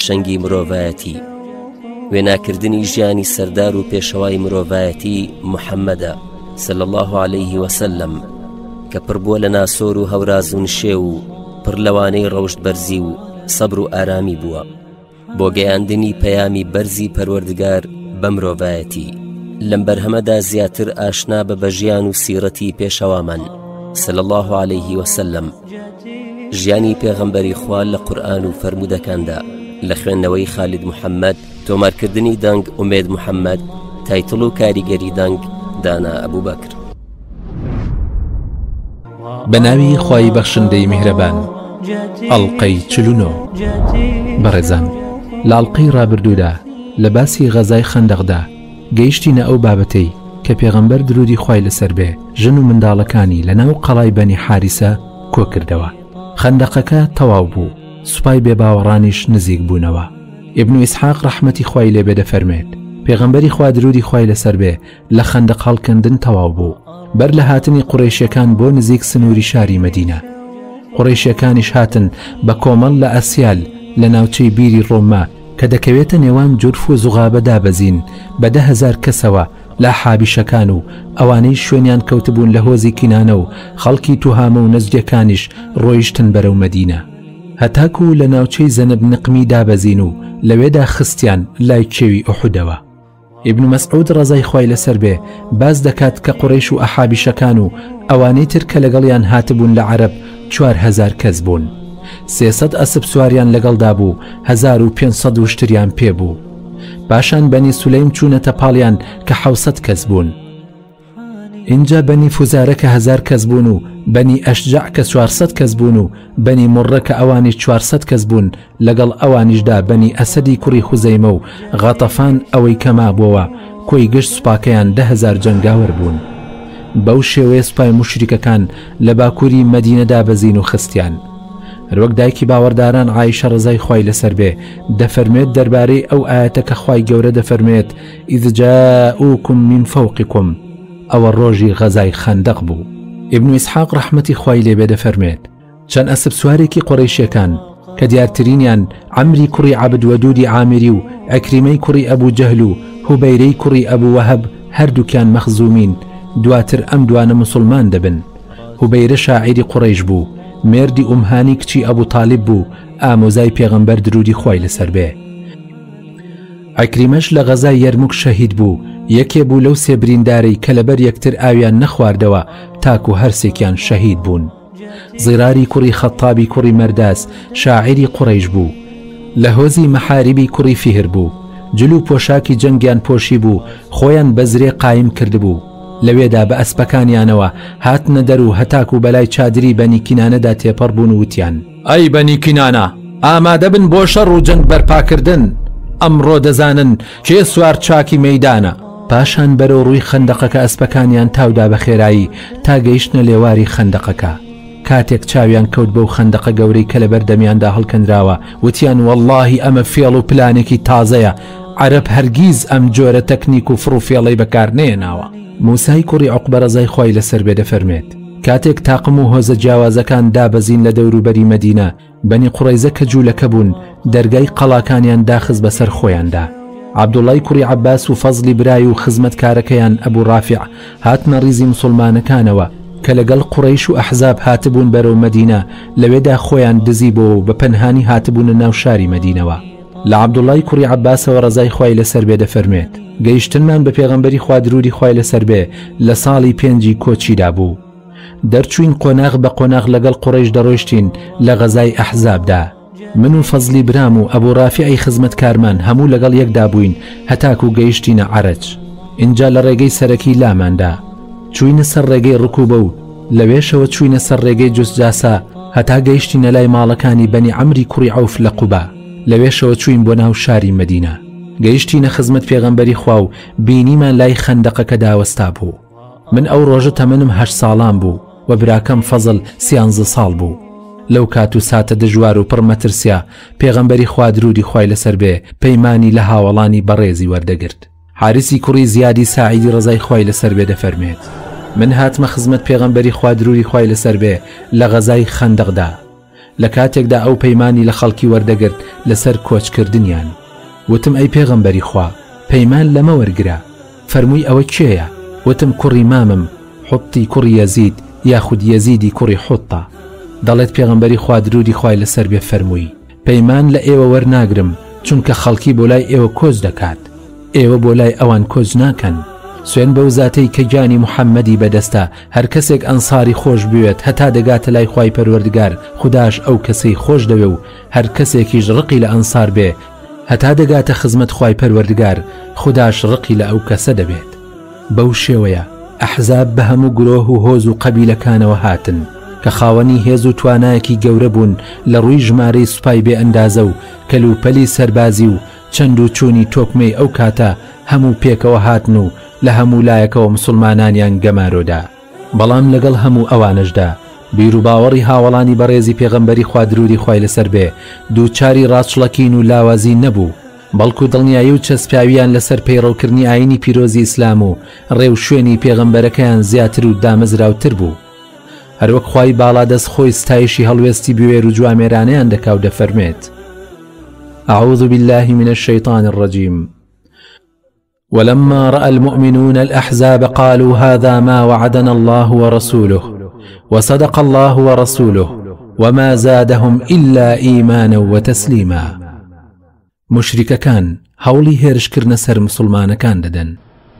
پێشەنگی مرۆڤایەتی. وێناکردنی ژیانی سەردار و پێشەوای مرۆڤایەتی محەممەدە صلی الله عليه وسلم کە پڕبووە لە ناسۆر و هەوراز و نشێ و پڕ لەوانەی ڕەوشت بەرزی و سەبر و ئارامی بووە بۆ گەیاندنی پەیامی بەرزی پەروەردگار بە مرۆڤایەتی. لەم بەرهەمەدا زیاتر ئاشنا بە ژیان و سیرەتی پێشەوامان صلی الله عليه وسلم، ژیانی پێغەمبەری خوا لە قورئان و فەرمودەکاندا، لە خوێندنەوەی خالید محەممەد، تۆمارکردنی دەنگ ئومێد محەممەد، تایتڵ و کاریگەری دەنگ دانا ئەبوبەکر. بەناوی خوای بەخشندەی میهرەبان. ئەڵقەی 49. بەڕێزان، لە ئەڵقەی ڕابردوودا لە باسی غەزای خەندەقدا گەیشتینە ئەو بابەتەی کە پێغەمبەر درودی خوای لەسەر بێ ژن و منداڵەکانی لە ناو قەڵای بەنی حارسە کۆ کردەوە. خەندەقەکە تەواو بوو، سوپای بێباوەڕانیش نزیک بوونەوە. ئیبن ئیسحاق ڕەحمەتی خوای لێبێ دەفەرمێت پێغەمبەری خوا درودی خوای لەسەر بێ لە خەندەق هەڵکردن تەواو بوو بەر لە هاتنی قوڕەیشیەکان بۆ نزیک سنووری شاری مەدینە. قوڕەیشیەکانیش هاتن بە کۆمەڵ لە ئەسیال لە ناوچەی بیری ڕۆما کە دەکەوێتە نێوان جورف و زوغابە دابەزین بە 10,000 کەسەوە لە حابیشەکان و ئەوانەی شوێنیان کەوتبوون لە هۆزی کینانە و خەڵکی توهامە و نەزجەکانیش ڕۆیشتن بەرەو مەدینە، هەتاکو لە ناوچەی زەنب نقمی دابەزین و لەوێدا خستیان لای کێوی ئوحودەوە. ئیبن مەسعود ڕەزای خوای لەسەر بێ باز دەکات کە قوڕەیش و ئەحابیشەکان و ئەوانەی تر کە لەگەڵیان هاتبوون لە عەرەب 4,000 کەس بوون. 300 ئەسب سواریان لەگەڵدا بوو، 1500 وشتریان پێبوو. پاشان بەنی سولەیم چوونەتە پاڵیان کە 700 کەس بوون. اینجا بەنی فوزارە کە 1000 کەس بوون و بەنی ئەشجع کە 400 کەس بوون و بەنی مڕە کە ئەوانی 400 کەس بوون، لەگەڵ ئەوانیشدا بەنی ئەسەدی کوڕی خوزەیمە و غەتەفان ئەوەی کەما بووەوە کۆی گشت سوپاکەیان 10,000 جەنگاوەر بوون. بەو شێوەیە سوپای مشریکەکان لە باکووری مەدینەدا بەزین و خستیان. هەروەک دایکی باوەڕداران عایشە ڕزای خوای لەسەر بێ دەفەرمێت دەربارەی ئەو ئاەتە کە خوای گەورە دەفەرمێت ئیذ جاءوکم من فەوقکم، ئەوە ڕۆژی غەزای خەندەق بوو. ئیبن ئیسحاق ڕەحمەتی خوای لێبێ دەفەرمێت چەند ئەسب سوارێکی قوڕەیشیەکان کە دیارترینیان عەمری کوڕی عەبد وەدودی عامری و ئەکریمەی کوڕی ئەبوو جەهل و هوبەیرەی کوڕی ئەبوو وەهەب هەردووکیان مەخزومین، دواتر ئەم دوانە مسلمان دەبن. هوبەیرە شاعیری قوڕەیش بوو، مێردی ئومهانی کچی ئەبوو تاالب بوو، ئامۆزای پێغەمبەر درودی خوای لەسەر بێ. ئەکریمەش لە غەزای یەرموک شەهید بوو، یەکێ بوو لەو سێ بریندارەی کە لەبەر یەکتر ئاویان نەخواردەوە تاکو هەرسێکیان شەهید بوون. زیراری کوڕی خەتابی کوڕی مەرداس شاعیری قوڕەیش بوو، لە هۆزی مەحاریبی کوڕی فیهر بوو، جلو پۆشاکی جەنگیان پۆشی بوو، خۆیان بەزرێ قایم کردبوو. لەوێدا بە ئەسپەکانیانەوە هاتنە دەر و هەتاکو بەلای چادری بەنی کینانەدا تێپەڕ بوون و وتیان ئەی بەنی کینانە، ئامادە بن بۆ شەڕ و جەنگ بەرپاکردن، ئەمڕۆ دەزانن کێ سوار چاکی مەیدانە. پاشان بەرەو ڕووی خەندەقەکە ئەسپەکانیان تاودا بە خێرایی تا گەیشتنە لێواری خەندەقەکە. کاتێک چاویان کەوت بەو خەندەقە گەورەی کە لەبەر دەمیاندا هەڵکەندراوە، وتیان وەڵڵاهی ئەمە فێڵ و پلانێکی تازەیە، عەرەب هەرگیز ئەم جۆرە تەکنیک و فڕوفێڵەی بەکار نێناوە. موسای کوڕی عوقبە ڕەزای خوای لەسەر بێ دەفەرمێت کاتێک تاقم و هۆزە جیاوازەکان دابەزین لە دەوروبەری مەدینە، بەنی قوڕەیزە کە جوولەکە بوون دەرگای قەڵاکانیان داخست بەسەر خۆیاندا. عەبدوڵای کوڕی عەباس و فەزلی برای و خزمەتکارەکەیان ئەبوو ڕافع هاتنە ڕیزی مسلمانەکانەوە کە لەگەڵ قوڕەیش و ئەحزاب هاتبوون بەرەو مەدینە، لەوێدا خۆیان دزی بۆ و بە پەنهانی هاتبوونە ناو شاری مەدینەوە. لە عەبدوڵای کوڕی عەباسەوە ڕەزای خوای لەسەر بێ دەفەرمێت گەیشتنمان بە پێغەمبەری خوا درودی خوای لەسەر بێ لە ساڵی 5 کۆچیدا بوو. دەرچوین قۆناغ بە قۆناغ لەگەڵ قوڕەیش دەڕۆیشتین لە غەزای ئەحزابدا. من و فەزلی برام و ئەبوو ڕافعی خزمەتکارمان هەموو لەگەڵ یەکدا بووین هەتاکو گەیشتینە عەرەج. اینجا لە ڕێگەی سەرەکی لاماندا چوینە سەر ڕێگەی ڕکوبە و لەوێشەوە چوینە سەر ڕێگەی جوستجاسا هەتا گەیشتینە لای ماڵەکانی بەنی عەمری کوڕی عەوف لە قوبا. لەوێشەوە چوین بۆ ناو شاری مەدینە، گەیشتینە خزمەت پێغەمبەری خوا و بینیمان لای خەندەقەکە داوەستا بوو. من ئەو ڕۆژە تەمەنم 8 ساڵان بوو و براکەم فەزل 13 ساڵ بوو. لەو کات و ساتە دژوار و پڕمەترسیا پێغەمبەری خوا درودی خوای لەسەر بێ پەیمانی لە هاوڵانی بەڕێزی وەردەگرت. حارسی کوڕی زیادی ساعیدی ڕەزای خوای لەسەر بێ دەفەرمێت من هاتمە خزمەت پێغەمبەری خوا درودی خوای لەسەر بێ لە غەزای خەندەقدا. لە کاتێکدا ئەو پەیمانی لە خەڵکی وەردەگرت لەسەر کۆچکردنیان. وتم ئەی پێغەمبەری خوا، پەیمان لەمە وەرگرا. فەرمووی ئەوە کێیە؟ وتم کوڕی مامم، حوتی کوڕی یەزید یاخود یەزیدی کوڕی حوتە. دەڵێت پێغەمبەری خوا درودی خوای لەسەر بێ فەرمووی پەیمان لە ئێوە وەرناگرم چونکە خەڵکی بۆ لای ئێوە کۆچ دەکات، ئێوە بۆ لای ئەوان کۆچ ناکەن. سوێن بەو زاتەی کە گیانی محەممەدی بەدەستە، هەر کەسێک ئەنساری خۆش بوێت هەتا دەگاتە لای خوای پەروەردگار، خوداش ئەو کەسەی خۆش دەوێ و هەر کەسێکیش ڕقی لە ئەنسار بێ هەتا دەگاتە خزمەت خوای پەروەردگار، خوداش ڕقی لە ئەو کەسە دەبێت. بەو شێوەیە ئەحزاب بە هەموو گرۆه و هۆز و قەبیلەکانەوە هاتن کە خاوەنی هێز و توانایەکی گەورە بوون لە ڕووی ژمارەی سوپای بێ ئەندازە و کەلوپەلی سەربازی و چەند و چوونی تۆکمەی ئەو کاتە هەموو پێکەوە هاتن و لە هەموو لایەکەوە مسلمانانیان گەمارۆدا. بەڵام لەگەڵ هەموو ئەوانشدا بیر و باوەڕی هاوڵانی بەڕێزی پێغەمبەری خوا درودی خوای لەسەر بێ دووچاری ڕاستچڵەکین و لاوازی نەبوو، بەڵکو دڵنیایی و چەسپاویان لەسەر پەیڕەوکردنی ئاینی پیرۆزی ئیسلام و ڕێو شوێنی پێغەمبەرەکەیان زیاتر و دامەزراوتر بوو. هەروەک خوای باڵا دەست خۆی ستایشی هەڵوێستی بوێر و جوامێرانەیان دەکا و دەفەرمێت أعوذ بالله من الشيطان الرجيم ولما رأى المؤمنون الأحزاب قالوا هذا ما وعدنا الله ورسوله وصدق الله ورسوله وما زادهم إلا إيمانا وتسليما. مشركەکان هەوڵی هێرشکردنە سەر مسلمانەکان دەدەن.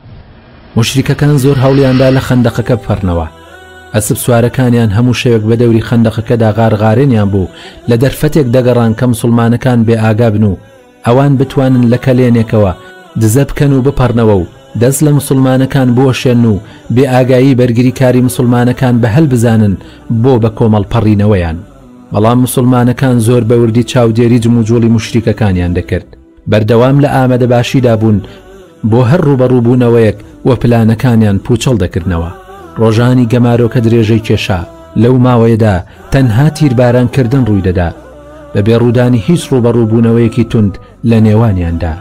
مشرکەکان زۆر هەوڵیاندا لە خەندەقەکە بپەڕنەوە. ئەسب سوارەکانیان هەموو شەوێک بە دەوری خەندەقەکەدا غارغارێنیان بوو لە دەرفەتێک دەگەڕان کە مسلمانەکان بێ ئاگا بن و ئەوان بتوانن لە کەلێنێکەوە دزە بکەن و بپەڕنەوە و دەست لە مسلمانەکان بۆشێن و بێ ئاگایی بەرگری کاری مسلمانەکان بە هەل بزانن بۆ بە کۆمەڵ پەڕینەوەیان. بەڵام مسلمانەکان زۆر بەوردی چاودێری جموجۆڵی مشریکەکانیان دەکرد، بەردەوام لە ئامادەباشیدا بوون بۆ هەر ڕوبەڕووبوونەوەیەک و پلانەکانیان پوچەڵ دەکردنەوە. ڕۆژانی گەمارۆکە درێژەی کێشا لەو ماوەیەدا تەنها تیربارانکردن ڕووی دەدا بە بێڕوودانی هیچ ڕوبەڕووبوونەوەیەکی تند لە نێوانیاندا.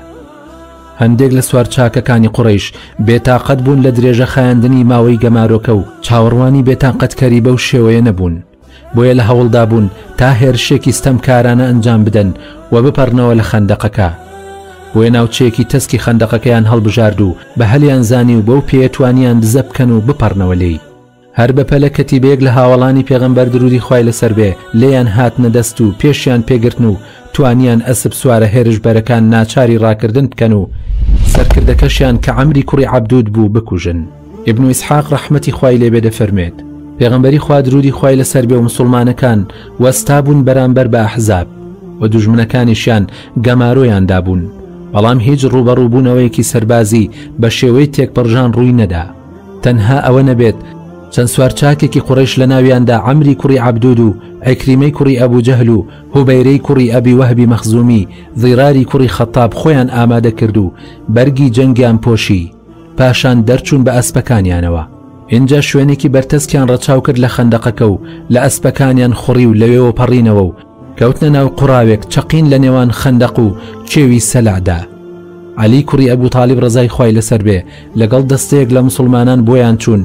هەندێک لە سوارچاکەکانی قوڕەیش بێتاقەت بوون لە درێژە خایاندنی ماوەی گەمارۆکە و چاوەڕوانی بێتاقەتکەری بەو شێوەیە نەبوون، بۆیە لە هەوڵدا بوون تا هێرشێکی ستەمکارانە ئەنجام بدەن و بپەڕنەوە لە خەندەقەکە. بۆیە ناوچەیەکی تەسکی خەندەقەکەیان هەڵبژارد و بە هەلیان زانی و بەو پێتوانیان دزە بکەن و بپەڕنەوە لێی. هەر بەپەلە کەتیبەیەک لە هاوڵانی پێغەمبەر درودی خوای لەسەر بێ لێیان هاتنە دەست و پێشیان پێگرتن و توانیان ئەسب سوارە هێرشبەرەکان ناچاری ڕاکردن بکەن و سەرکردەکەشیان کە عەمری کوڕی عەبدود بوو بکوژن. ئیبن ئیسحاق ڕەحمەتی خوای لێبێ دەفەرمێت پێغەمبەری خوا درودی خوای لەسەر بێ و مسلمانەکان وەستا بوون بەرامبەر بە ئەحزاب و دوژمنەکانیشیان گەمارۆیاندا بوون، بەڵام هیچ ڕوبەڕووبوونەوەیەکی سەربازی بە شێوەی تێکپەڕژان ڕووی نەدا. تەنها ئەوە نەبێت چەند سوارچاکێکی قوڕیش لە ناویاندا عەمری کوڕی عەبدود و عیکریمەی کوڕی ئەبوو جەهل و هوبەیرەی کوڕی ئەبی وەهبی مەخزومی ضیراری کوڕی خەتاب خۆیان ئامادە کرد و بەرگی جەنگیان پۆشی، پاشان دەرچوون بە ئەسپەکانیانەوە. اینجا شوێنێکی بەرتەسکیان ڕەچاو کرد لە خەندەقەکە و لە ئەسپەکانیان خوڕی و لەوێوە پەڕینەوە و کەوتنە ناو قوڕاوێک چەقین لە نێوان خەندەق و کێوی سەلعدا. عەلی کوڕی ئەبوو تاالب ڕەزای خوای لەسەر بێ لەگەڵ دەستەیەک لە مسلمانان بۆیان چوون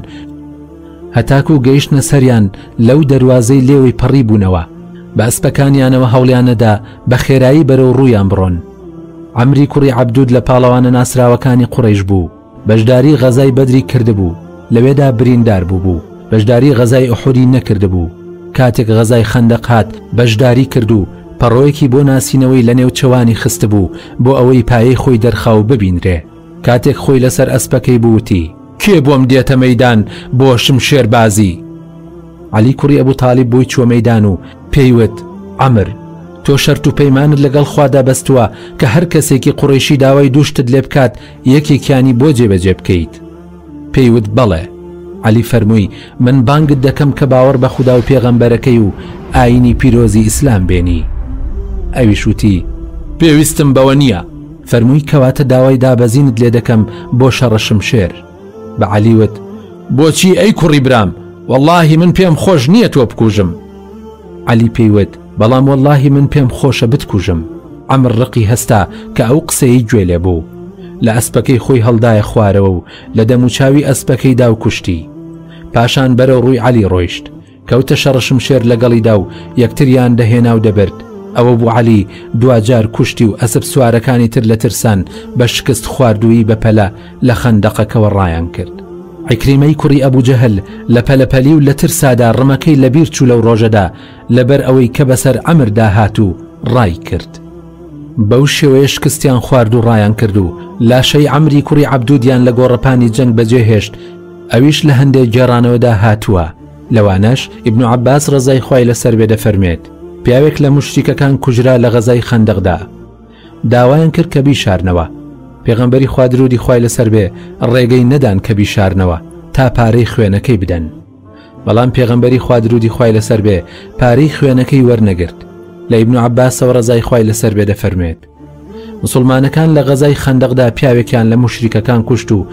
هەتاکو گەیشتنە سەریان لەو دەواازەی لێوەی پەڕی بوونەوە. بە ئەسپەکانیانەوە هەوڵیانەدا بە خێرایی بەرەو ڕوویان بڕۆن. عەمری کوڕی عەبدود لە پاڵەوانە ناسراوەکانی قوڕەیش بوو، بەشداری غەزای بەدری کردبوو، لەوێدا بریندار بوو، بەشداری غەزای ئوحودی نەکردبوو. کاتێک غەزای خەندەق هات بەشداری کرد و پەڕۆیەکی بۆ ناسینەوەی لە نێو چەوانی خست بوو بۆ ئەوەی پایەی خۆی دەرخاو ببینرێ. کاتێک خۆی لەسەر ئەسپەکەی بووتی کێ بۆم دێتە مەیدان بۆ شمشێربازی؟ عەلی کوڕی ئەبوو تاالب بۆی چوە مەیدان و پێیوت عەمر تۆ شەرت و پەیمانت لەگەڵ خوادا بەستووە کە هەر کەسێکی قوڕیشی داوای دووشتت لێ بکات یەکێکیانی بۆ جێبەجێ بکەیت. پێیوت بەڵێ. عەلی فەرمووی من بانگت دەکەم کە باوەڕ بە خودا و پێغەمبەرەکەی و ئاینی پیرۆزی ئیسلام بێنی. ئەویش وتی پێویستم بەوە نییە. فەرمووی کەواتە داوای دابەزینت لێ دەکەم بۆ شەڕە شمشێر. بە عەلیوت بۆچی ئەی کوڕی برام؟ وەڵڵاهی من پێم خۆش نییە تۆ بکوژم. عەلی پێیوت بەڵام وەڵڵاهی من پێم خۆشە بتکوژم. عەمر ڕقی هەستا کە ئەو قسەی گوێ لێ بوو، لە ئەسپەکەی خۆی هەڵدایە خوارەوە و لە دەموچاوی ئەسپەکەی دا و کوشتی. پاشان بەرەو ڕووی عەلی ڕۆیشت. کەوتە شەڕشم شێر لەگەڵیدا و یەکتریان دەهێنا و دەبرد. ئەوە بوو عەلی دوجار کوشتی و ئەسب سوارەکانی تر لە ترسان بە شکست خواردووی بە پەلە لە خەندەقەکەوە ڕایان کرد. عیکریمەی کوڕی ئەبوو جەهل لە پەلەپەلی و لە ترسادا ڕمەکەی لەبیر چوو لەو ڕۆژەدا لەبەر ئەوەی کە بەسەر ئەمردا هات و ڕای کرد. بەو شێوەیە شکستیان خوارد و ڕایان کرد و لاشەی عەمری کوڕی عەبدودیان لە گۆڕەپانی جەنگ بەجێهێشت. ئەویش لە هەندێک جێڕانەوەدا هاتووە. لەوانەش ئیبن عەباس ڕەزای خوای لەسەر بێ دەفەرمێت پیاوێک لە موشریکەکان کوژرا لە غەزای خەندەقدا. داوایان کرد کە بیشارنەوە. پێغەمبەری خوا درودی خوای لەسەر بێ ڕێگەی نەدان کە بیشارنەوە تا پارەی خوێنەکەی بدەن. بەڵام پێغەمبەری خوا درودی خوای لەسەر بێ پارەی خوێنەکەی وەرنەگرت. لە ئیبن عەباسەوە ڕەزای خوای لەسەر بێ دەفەرمێت موسڵمانەکان لە غەزای خەندەقدا پیاوێکیان لە موشریکەکان کوشت و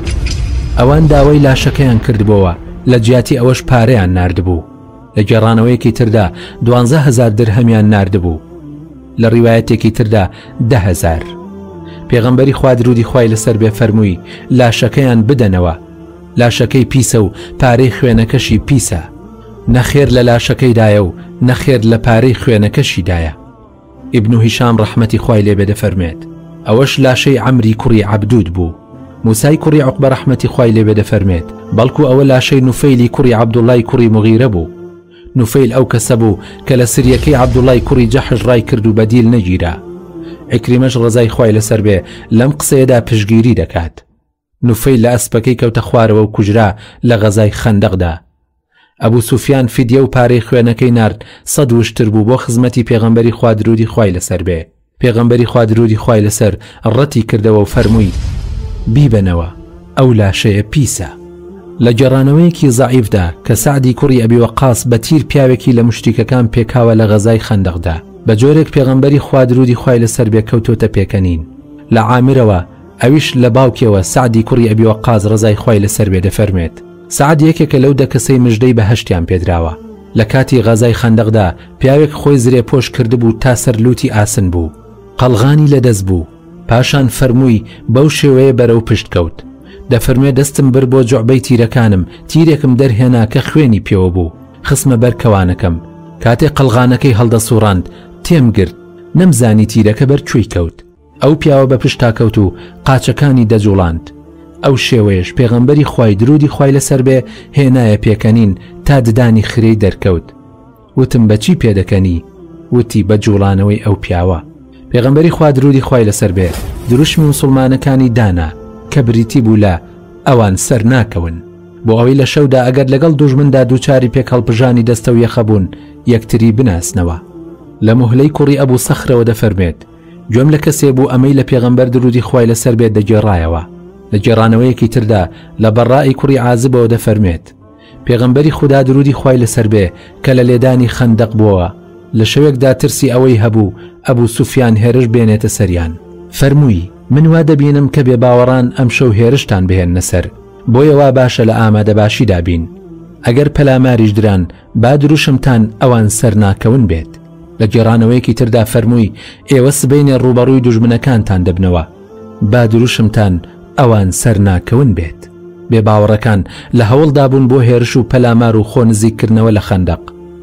ئەوان داوای لاشەکەیان کردبەوە، لە جیاتی ئەوەش پارەیان ناردبوو. لە گێڕانەوەیەکی تردا 12,000 درهەمیان ناردبوو، لە ڕیوایەتێکی تردا 10,000. پێغەمبەری خوا درودی خوای لەسەر بێ فەرمووی لاشەکەیان بدەنەوە، لاشەکەی پیسە و پارەی خوێنەکەشی پیسە. نەخێر لە لاشەکەیدایە و نەخێر لە پارەی خوێنەکەشیدایە. ئیبن هیشام ڕەحمەتی خوای لێ بێ دەفەرمێت ئەوەش لاشەی عەمری کوڕی عەبدود بوو. موسای کوڕی عوقبە ڕەحمەتی خوای لێ بێ دەفەرمێت بەڵکو ئەوە لاشەی نوفەیلی کوڕی عەبدوڵای کوڕی مغیرە بوو. نوفەیل ئەو کەسە بوو کە لە سریەکەی عەبدوڵای کوڕی جەحش ڕای کرد و بەدیل نەگیرا. عیکریمەش ڕەزای خوای لەسەر بێ لەم قسەیەدا پشگیری دەکات. نوفەیل لە ئەسپەکەی کەوتە خوارەوە و کوژرا لە غەزای خەندەقدا. ئەبوو سوفیان فیدیە و پارەی خوێنەکەی نارد 100 وشتر بوو بۆ خزمەتی پێغەمبەری خوا درودی خوای لەسەر بێ. پێغەمبەری خوا درودی خوای لەسەر ڕەتی کردەوە و فەرمووی بیبەنەوە ئەو لاشەیە پیسە. لە گێڕانەوەیەکی زەعیفدا کە سعدی کوڕی ئەبی وەقاس بە تیر پیاوێکی لە مشتریکەکان پێکاوە لە غەزای خەندەقدا، بە جۆرێک پێغەمبەری خوا درودی خوای لەسەر بێ کەوتۆتە پێکەنین. لە عامرەوە ئەویش لە باوکیەوە سعدی کوڕی ئەبی وەقاس ڕەزای خوای لەسەر بێ دەفەرمێت سعد یەکێکە لەو دەکەسەی مژدەی بەهەشتیان پێدراوە. لە کاتی غەزای خەندەقدا پیاوێک خۆی زرێ پۆش کردبوو تا سەرلوتی ئاسن بوو، قەڵغانی لەدەست بوو. پاشان فەرمووی بەو شێوەیە بەرەو پشت کەوت. دەفەرمێ دەستم بر بۆ جوعبەی تیرەکانم، تیرێکم دەرهێنا کە خوێنی پێوە بوو، خسمە بەر کەوانەکەم. کاتێک قەڵغانەکەی هەڵدەسوڕاند تێم گرت، نەمزانی تیرەکە بەر کوێی کەوت. ئەو پیاوە بە پشتا کەوت و قاچەکانی دەجوڵاند. ئەو شێوەیەش پێغەمبەری خوای درودی خوای لەسەر بێ هێنایە پێکەنین تا ددانی خرەی دەرکەوت. وتم بەچی پێدەکەنی؟ وتی بە جوڵانەوەی ئەو پیاوە. پێغەمبەری خوا درودی خوای لەسەر بێ دروشمی موسڵمانەکانی دانا کە بریتی بوو لە ئەوان سەر ناکەون بۆ ئەوەی لە شەودا ئەگەر لەگەڵ دوژمندا دووچاری پێک هەڵپژانی دەستە و یەخەبوون یەکتری بناسنەوە. لە مهلەی کوڕی ئەبوو سەخرەوە دەفەرمێت گوێم لە کەسێ بوو ئەمەی لە پێغەمبەر درودی خوای لەسەر بێت دەگێڕایەوە. لە گێڕانەوەیەکی تردا لە بەڕای کوڕی عازبەوە دەفەرمێت پێغەمبەری خوددا درودی خوای لەسەر بێ کە لە لێدانی خەندەق بووە لە شەوێکدا ترسی ئەوەی هەبوو ئەبوو سوفیان هێرش بێنێتە سەریان. فەرمووی من وا دەبینم کە بێ باوەڕان ئەم شەو هێرشتان بهێننە سەر، بۆیەوە باشە لە ئامادەباشیدا بین. ئەگەر پەلاماریش دران با دروشمتان ئەوان سەر ناکەون بێت. لە گێڕانەوەیەکی تردا فەرمووی ئێوە سبەینێ ڕوبەڕووی دوژمنەکانتان دەبنەوە، با دروشمتان ئەوان سەر ناکەون بێت. بێ باوەڕەکان لە هەوڵدا بوون بۆ هێرش و پەلامار و خۆ نزیکردنەوە لە خەندەق.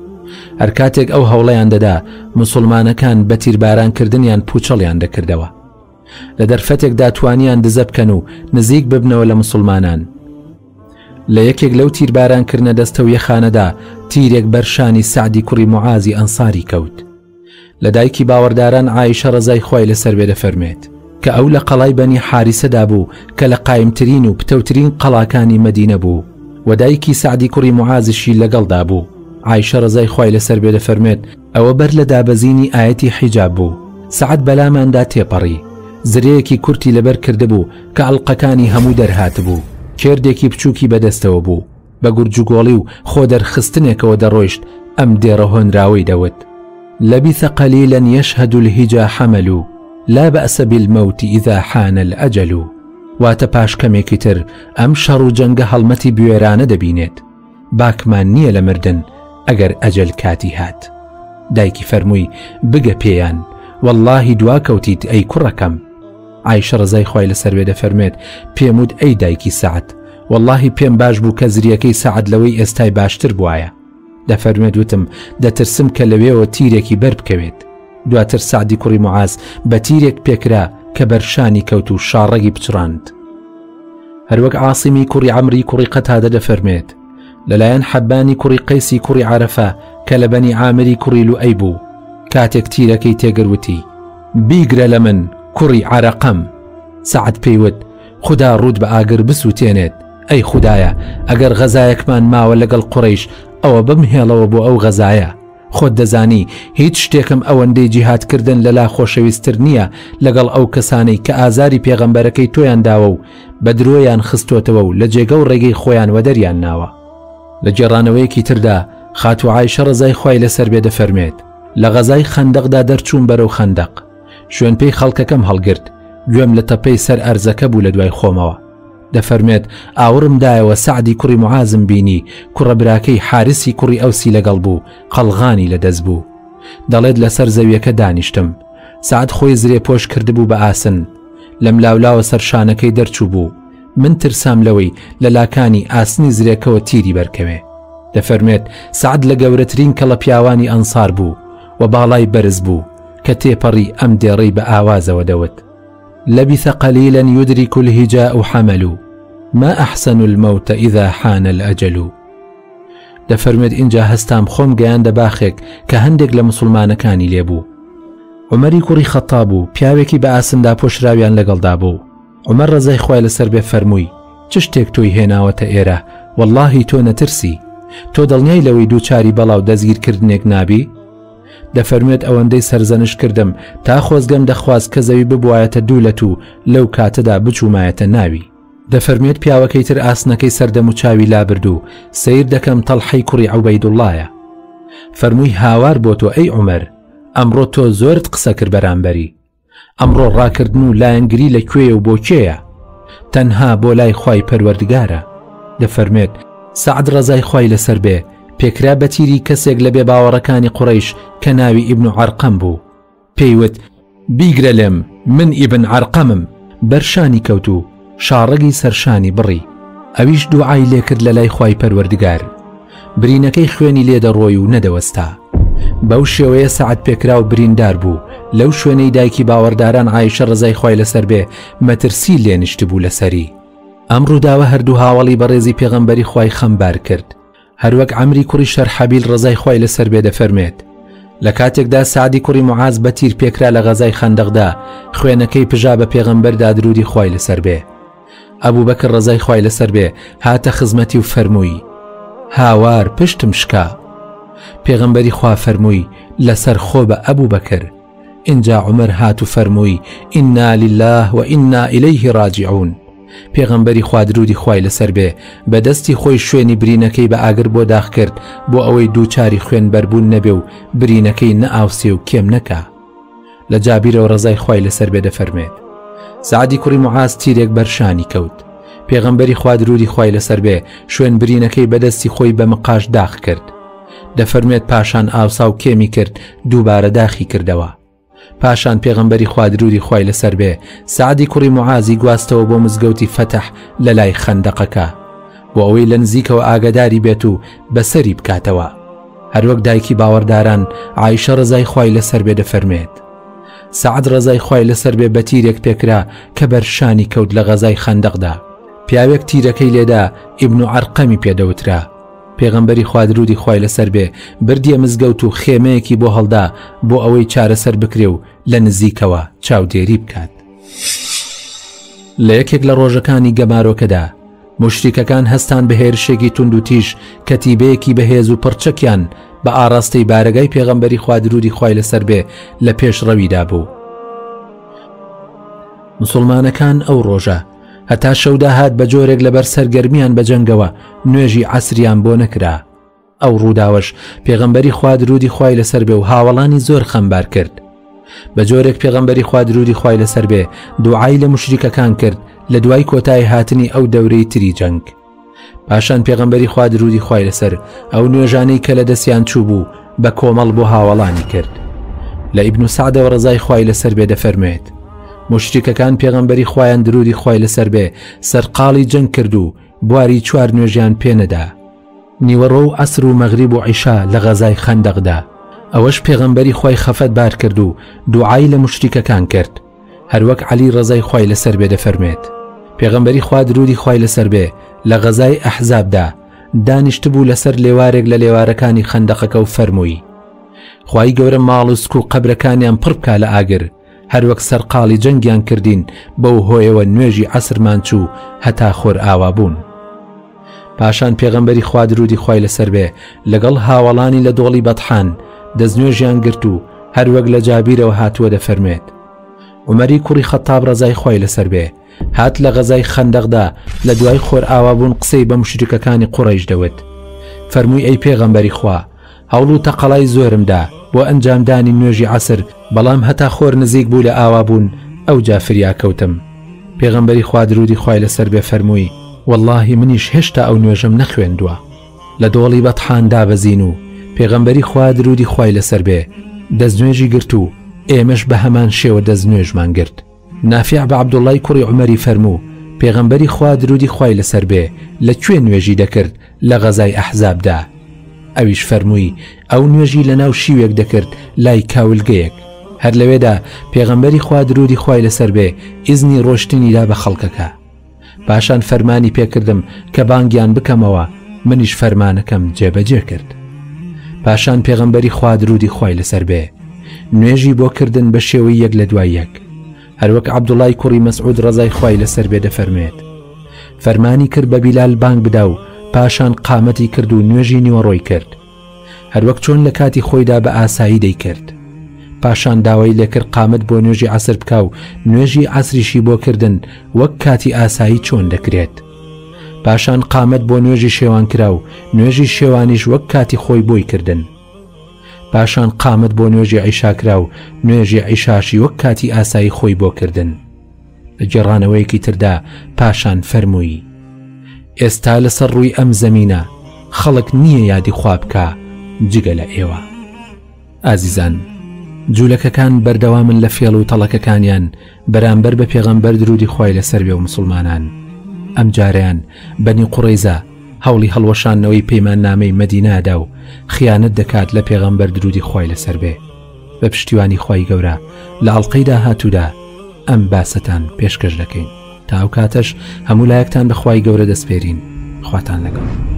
هەر کاتێک ئەو هەوڵەیان دەدا موسڵمانەکان بە تیربارانکردنیان پوچەڵیان دەکردەوە. لە دەرفەتێکدا توانیان دزە بکەن و نزیک ببنەوە لە موسڵمانان. لە یەکێک لەو تیربارانکردنە دەستە و یەخانەدا تیرێک بەرشانی سعدی کوڕی معازی ئەنساری کەوت. لە دایکی باوەڕداران عایشە ڕەزای خوای لەسەر بێ دەفەرمێت کە ئەو لە قەڵای بەنی حارسەدا بوو کە لە قایمترین و پتەوترین قەڵاکانی مەدینە بوو و دایکی سعدی کوڕی معازشی لەگەڵدا بوو. عایشە ڕەزای خوای لەسەر بێ دەفەرمێت ئەوە بەر لە دابەزینی ئاەتی حیجاب بوو. سعد بەلاماندا تێپەڕی، زرەیەکی کورتی لەبەر کردبوو کە ئەڵقەکانی هەموو دەرهات بوو. کێردێکی بچووکی بەدەستەوە بوو بە گورجوگۆڵی و خۆ دەرخستنێکەوە دەڕۆیشت. ئەم دێڕە هۆنراوەی دەوت لەبیث قەلیلا یەشهد الهیجا حەمەلو لا بأس بالموت إذا حان الأجل. واتە پاش کەمێکی تر ئەم شەڕ و جەنگە هەڵمەتی بوێرانە دەبینێت، باکمان نییە لە مردن ئەگەر ئەجەل کاتی هات. دایکی فەرمووی بگە پێیان واللهی دواکەوتیت ئەی کوڕەکەم. عایشە ڕەزای خوای لەسەر بێ دەفەرمێت پێم وت ئەی دایکی سەعد واللهی پێم باش بوو کە زریەکەی سەعد لەوەی ئێستای باشتر بوایە. دەفەرمێت وتم دەترسم کە لەوێەوە تیرێکی بەر بکەوێت. دواتر سعدی کوڕی معاز بە تیرێک پێکرا کە بەرشانی کەوت و شاڕەگی پچڕاند. هەروەک عاصمی کوڕی عەمری کوڕی قەتادە دەفەرمێت لەلایەن حەبانی کوڕی قەیسی کوڕی عەرەفە کە لە بەنی عامری کوڕی لوئەی بوو کاتێک تیرەکەی تێگەروتی بیگرە لە من کوڕی عەرەقەم. سعد پێیوت خدا ڕوود بە ئاگر بسووتێنێت، ئەی خودایە ئەگەر غەزایەکمان ماوە لەگەڵ قوڕەیش ئەوە بمهێڵەوە بۆ ئەو غەزایە. خۆت دەزانی هیچ شتێکم ئەوەندەی جیهادکردن لەلا خۆشەویستتر نییە لەگەڵ ئەو کەسانەی کە ئازاری پێغەمبەرەکەی تۆیان داوە و بە درۆیان خستۆتەوە و لە جێگە و ڕێگەی خۆیان وەدەریان ناوە. لە گێڕانەوەیەکی تردا خاتو عایشە ڕزای خوای لەسەر بێ دەفەرمێت لە غەزای خەندەقدا دەرچوون بەرەو خەندەق، شوێن پێی خەڵکەکەم هەڵگرت، گوێم لە تەپەی سەر ئەرزەکە بوو لە دوای خۆمەوە. دەفەرمێت ئاورم دایەوە سعدی کوڕی معازم بینی کوڕە براکەی حارسی کوڕی ئەوسی لەگەڵ بوو، قەڵغانی لەدەست بوو. دەڵێت لەسەر زەویەکە دانیشتم، سعد خۆی زرێ پۆش کردبوو بە ئاسن، لەم لاولاوە سەر شانەکەی دەرچوو بوو. من ترسام لەوەی لە لاکانی ئاسنی زرێکەوە تیری بەرکەوێ. دەفەرمێت سعد لە گەورەترین کەڵە پیاوانی ئەنسار بوو و باڵای بەرز بوو کە تێپەڕی ئەم دێڕەی بە ئاوازەوە دەوت لبث قليلا يدرك الهجاء حمل ما أحسن الموت إذا حان الأجل. دەفەرمێت اینجا هەستام خۆم گەیاندە باخێک کە هەندێک لە مسلمانەکانی لێبوو. عومەری کوڕی خەتاب بوو، پیاوێکی بە ئاسندا پۆشراویان لەگەڵدا بوو. عومەر ڕەزای خوای لەسەر بێ فەرمووی چ شتێک تۆی هێناوەتە ئێرە؟ وەڵڵاهی تۆ نەترسی؟ تۆ دڵنیای لەوەی دووچاری بەڵاو دەستگیرکردنێک نابی؟ دەفەرمێت ئەوەندەی سەرزەنش کردم تا خۆزگەم دەخواست کە زەوی ببوایەتە دوولەت و لەو کاتەدا بچوومایەتە ناوی. دەفەرمێت پیاوەکەی تر ئاسنەکەی سەردەم و چاوی لابرد و سیر دەکەم تەڵحەی کوڕی عوبەیدوڵڵایە. فەرمووی هاوار بۆ تۆ ئەی عومەر، ئەمڕۆ تۆ زۆرت قسە کرد بەرامبەری. ئەمڕۆ ڕاکردن و لایەنگری لەکوێیە و بۆ کێیە؟ تەنها بۆ لای خوای پەروەردگارە. دەفەرمێت سعد ڕەزای خوای لەسەر بێ پێکرا بە تیری کەسێک لە بێ باوەڕەکانی قوڕەیش کە ناوی ئیبن عەرقەم بوو. پێیوت بیگرە لێم، من ئیبن عەرقەمم. بەرشانی کەوت و شاڕەگی سەرشانی بڕی. ئەویش دوعای لێکرد لە لای خوای پەروەردگار. برینەکەی خوێنی لێدەڕۆی و نەدەوەستا. بەو شێوەیە سعد پێکرا و بریندار بوو. لەو شوێنەی دایکی باوەڕداران عایشە ڕزای خوای لەسەر بێ مەترسی لێنشت بوو لەسەری. ئەم ڕووداوە هەردوو هاوڵی بەڕێزی پێغەمبەری خوای خەمبار کرد. هەروەک عەمری کوڕی شەرحەبیل ڕزای خوای لەسەر بێ دەفەرمێت لە کاتێکدا سعدی کوڕی معاز بە تیر پێکرا لە غەزای خەندەقدا خوێنەکەی پژا بە پێغەمبەردا درودی خوای لەسەر بێ. ئەبوو بەکر ڕزای خوای لەسەر بێ هاتە خزمەتی و فەرمووی هاوار پشتم شکا. پێغەمبەری خوا فەرمووی لەسەر خۆ بە ئەبوو بەکر. اینجا عومەر هات و فەرمووی ئینا لله و ئینا ئیلەیه ڕاجعون. پێغەمبەری خوا درودی خوای لەسەر بێ بە دەستی خۆی شوێنی برینەکەی بە ئاگر بۆ داخ کرد بۆ ئەوەی دووچاری خوێن بەربوون نەبێ و برینەکەی نەئاوسێ و کێم نەکا. لە جابیرەوە ڕزای خوای لەسەر بێ دەفەرمێت سعدی کوڕی معاز تیرێک بەرشانی کەوت. پێغەمبەری خوا درودی خوای لەسەر بێ شوێن برینەکەی بە دەستی خۆی بە مقاش داخ کرد. دەفەرمێت پاشان ئاوسا و کێمی کرد، دووبارە داخی کردەوە. پاشان پێغەمبەری خوا درودی خوای لەسەر بێ سعدی کوڕی معازی گواستەوە بۆ مزگەوتی فەتح لە لای خەندەقەکە بۆ ئەوەی لە نزیکەوە ئاگاداری بێت و بەسەری بکاتەوە. هەروەک دایکی باوەڕداران عایشە ڕزای خوای لەسەر بێ دەفەرمێت سعد ڕزای خوای لەسەر بێ بە تیرێک پێکرا کە بەرشانی کەوت لە غەزای خەندەقدا. پیاوێک تیرەکەی لێدا ئیبن عەرقەمی پێدەوترا. پێغەمبەری خوا درودی خوای لەسەر بێ بردیە مزگەوت و خێمەیەکی بۆ هەڵدا بۆ ئەوەی چارەسەر بکرێ و لە نزیکەوە چاودێری بکات. لە یەکێک لە ڕۆژەکانی گەمارۆکەدا موشریکەکان هەستان بە هێرشێکی تونند و تیژ کەتیبەیەکی بەهێز و پڕچەکیان بە ئاراستەی بارگای پێغەمبەری خوا درودی خوای لەسەر بێ لە پێشڕەویدا بوو. مسلمانەکان ئەو ڕۆژە هەتا شەودا هات بە جۆرێک لەبەر سەرگەرمیان بە جەنگەوە نوێژی عەسریان بۆ نەکرا. ئەو ڕووداوەش پێغەمبەری خوا درودی خوای لەسەر بێ و هاوڵانی زۆر خەمبار کرد. بە جۆرێک پێغەمبەری خوا درودی خوای لەسەر بێ دوعای لە موشریکەکان کرد لە دوای کۆتای هاتنی ئەو دەورەی تری جەنگ. پاشان پێغەمبەری خوا درودی خوای لەسەر ئەو نوێژانەی کە لە دەستیان چوو بوو بە کۆمەڵ بۆ هاوڵانی کرد. لە ئیبن سعدەوە ڕزای خوای لەسەر بێ دەفەرمێت مشریکەکان پێغەمبەری خوایان درودی خوای لەسەر بێ سەرقاڵی جەنگ کرد و بواری چوار نوێژیان پێنەدا. نیوەڕۆ و عەسر و مەغریب و عیشا لە غەزای خەندەقدا. ئەوەش پێغەمبەری خوای خەفەت بار کرد و دوعای لە مشریکەکان کرد، هەروەک عەلی ڕەزای خوای لەسەر بێ دەفەرمێت. پێغەمبەری خوا درودی خوای لەسەر بێ لە غەزای ئەحزابدا دانیشت بوو لەسەر لێوارێک لە لێوارەکانی خەندەقەکە و فەرمووی: خوای گەورە ماڵ و سک و قەبرەکانیان پڕ بکا لە ئاگر، هەروەک سەرقاڵی جەنگیان کردین بەو هۆیەوە نوێژی عەسرمان چوو هەتا خۆر ئاوا بوون. پاشان پێغەمبەری خوا درودی خوای لەسەر بێ لەگەڵ هاوڵانی لە دۆڵی بەتحان دەستنوێژیان گرت و هەروەک لە جابیرەوە هاتووە دەفەرمێت: عومەری کوڕی خەتاب ڕەزای خوای لەسەر بێ هات لە غەزای خەندەقدا لە دوای خۆر ئاوابوون قسەی بە مشریکەکانی قوڕەیش دەوت. فەرمووی: ئەی پێغەمبەری خوا، هەوڵ و تەقەڵای زۆرمدا بۆ ئەنجامدانی نوێژی عەسر، بەڵام هەتا خۆر نزیک بوو لە ئاوابوون ئەو جا فریا کەوتم. پێغەمبەری خوا درودی خوای لەسەر بێ فەرمووی: واللهی منیش هێشتا ئەو نوێژم نەخوێندووە. لە دۆڵی بەتحان دابەزین و پێغەمبەری خوا درودی خوای لەسەر بێ دەستنوێژی گرت و ئێمەش بە هەمان شێوە دەستنوێژمان گرت. نافع بە عەبدوڵڵای کوڕی عومەری فەرموو: پێغەمبەری خوا درودی خوای لەسەر بێ لەکوێ نوێژی دەکرد؟ لە غەزای ئەحزابدا. ئەویش فەرمووی: ئەو نوێژی لە ناو شیوێک دەکرد لای کاولگەیەک. هەر لەوێدا پێغەمبەری خوا درودی خوای لەسەر بێ ئیزنی ڕۆشتنیدا بە خەڵکەکە. پاشان فەرمانی پێکردم کە بانگیان بکەمەوە، منیش فەرمانەکەم جێبەجێ کرد. پاشان پێغەمبەری خوا درودی خوای لەسەر بێ نوێژی بۆ کردن بە شێوەی یەک لە دوای یەک، هەروەک عەبدوڵڵای کوڕی مەسعود ڕەزای خوای لەسەر بێ دەفەرمێت: فەرمانی کرد بە بیلال بانگ بدا و پاشان قامەتی کرد و نوێژی نیوەڕۆی کرد، هەروەک چۆن لە کاتی خۆیدا بە ئاسایی دەیکرد. پاشان داوای لێکرد قامت بۆ نوێژی عەسر بکا و نوێژی عەسریشی بۆ کردن وەک کاتی ئاسایی چۆن دەکرێت. پاشان قامت بۆ نوێژی شێوان کرا و نوێژی شێوانیش وەک کاتی خۆی بۆی کردن. پاشان قامت بۆ نوێژی عیشا کرا و نوێژی عیشاشی وەک کاتی ئاسایی خۆی بۆ کردن. لە گێڕانەوەیەکی تردا پاشان فەرمووی: ئێستا لەسەر ڕووی ئەم زەمینە خەڵک نییە یادی خوا بکە جگە لە ئێوە. ئازیزان، جوولەکەکان بەردەوامن لە فێڵ و تەڵەکەکانیان بەرامبەر بە پێغەمبەر درودی خوای لەسەر بێ و مسلمانان. ئەم جاریان بەنی قوڕەیزە هەوڵی هەڵوەشانەوەی پەیماننامەی مەدینادا و خیانەت دەکات لە پێغەمبەر درودی خوای لەسەر بێ. بە پشتیوانی خوای گەورە لە ئەڵقەی داهاتوودا ئەم باستان پێشکەش دەکەین. تا ئەو کاتەش هەموو لایەکتان بە خوای گەورە دەسپێرین. خواتان لەگەڵ.